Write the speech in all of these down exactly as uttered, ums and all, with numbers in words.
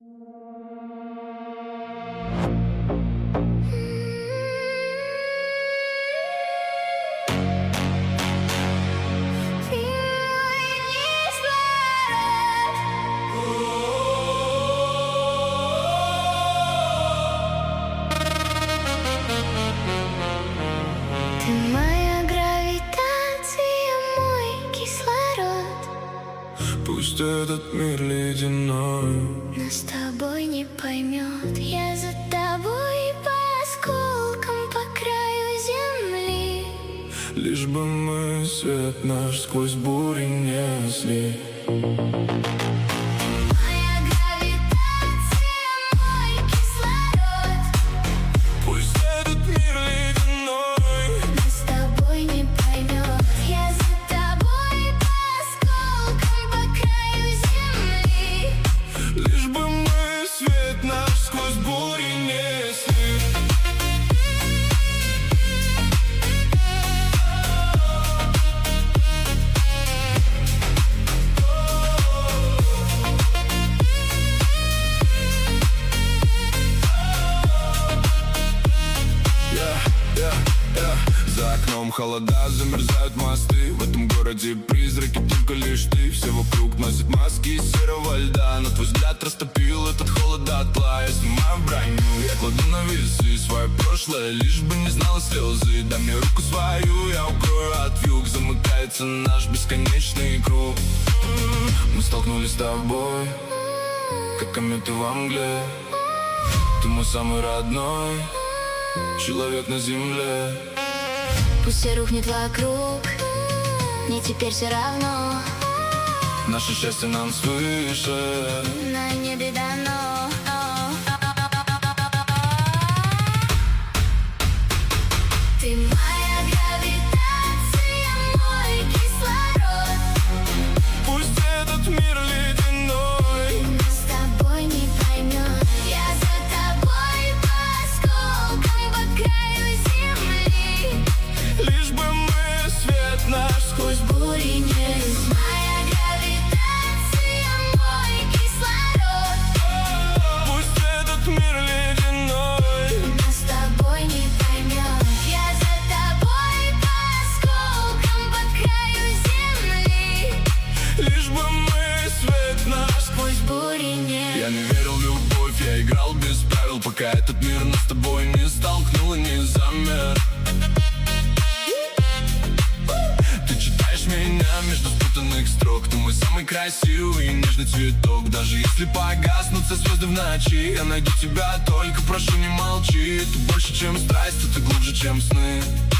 Ты моя гравитация, мой кислород. Пусть этот мир ледяной Нас с тобой не поймет. Я за тобой по осколкам по краю земли. лишь бы мы свет наш сквозь бури несли. Моя гравитация, мой кислород. Пусть этот мир ледяной Нас с тобой не поймет. Я за тобой по осколкам по краю земли. лишь бы мы свет наш сквозь бури несли. За окном холода, замерзают мосты. В этом городе призраки, только лишь ты. Все вокруг носят маски из серого льда, но твой взгляд растопил этот холод дотла. Я снимаю броню, я кладу на весы свое прошлое, лишь бы не знала слезы. Дай мне руку свою, я укрою от вьюг. Замыкается наш бесконечный круг. Мы столкнулись с тобой, как кометы во мгле. Ты мой самый родной человек на земле. Пусть все рухнет вокруг, мне теперь все равно. Наше счастье нам свыше, На небе дано. Ты моя гравитация, мой кислород. пусть этот мир ледяной Нас с тобой не поймет. Я за тобой по осколкам по краю земли. лишь бы мы свет наш сквозь Бури несли. Моя гравитация, мой кислород. пусть этот мир ледяной Нас с тобой не поймет. Я за тобой по осколкам по краю земли. лишь бы мы свет наш. Сквозь бури не. Я не верил в любовь, я играл без правил, пока этот мир нас с тобой не столкнул и не замер. Ты читаешь меня между спутанных строк. Ты мой самый красивый и нежный цветок. Даже если погаснутся звезды в ночи, я найду тебя, только прошу не молчи. Ты больше, чем страсть, ты глубже, чем сны.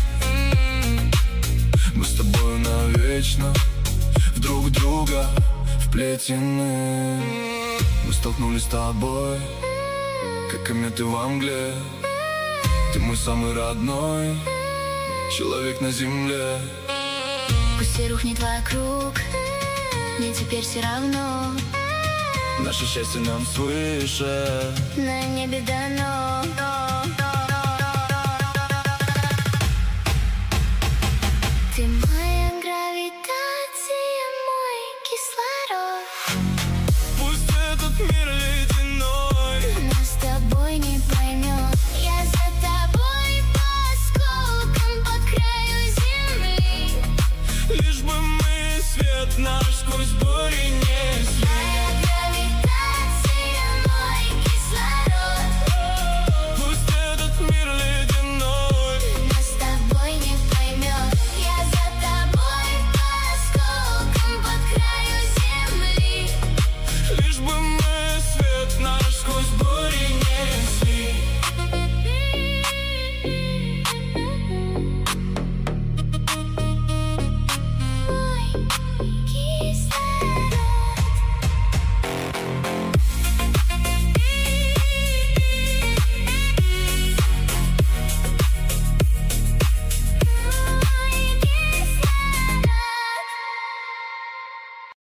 Мы с тобою навечно в друг друга вплетены. Мы столкнулись с тобой, как кометы во мгле. Ты мой самый родной человек на земле. Пусть все рухнет вокруг, мне теперь все равно. Наше счастье нам свыше. На небе дано.